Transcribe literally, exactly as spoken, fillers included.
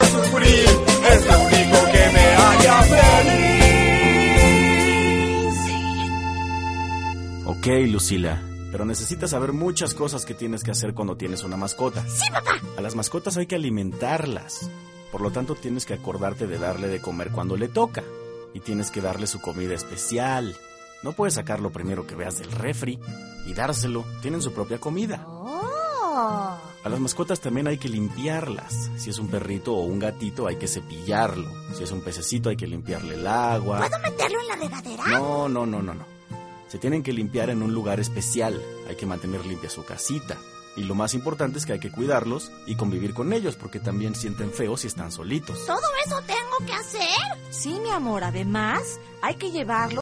sufrir, es lo único que me haría feliz. Ok, Lucila, pero necesitas saber muchas cosas que tienes que hacer cuando tienes una mascota. Sí, papá. A las mascotas hay que alimentarlas. Por lo tanto, tienes que acordarte de darle de comer cuando le toca. Y tienes que darle su comida especial. No puedes sacar lo primero que veas del refri y dárselo. Tienen su propia comida. Oh. A las mascotas también hay que limpiarlas. Si es un perrito o un gatito, hay que cepillarlo. Si es un pececito, hay que limpiarle el agua. ¿Puedo meterlo en la regadera? No, no, no, no, no. Se tienen que limpiar en un lugar especial. Hay que mantener limpia su casita. Y lo más importante es que hay que cuidarlos y convivir con ellos, porque también sienten feo si están solitos. ¿Todo eso tengo que hacer? Sí, mi amor, además hay que llevarlo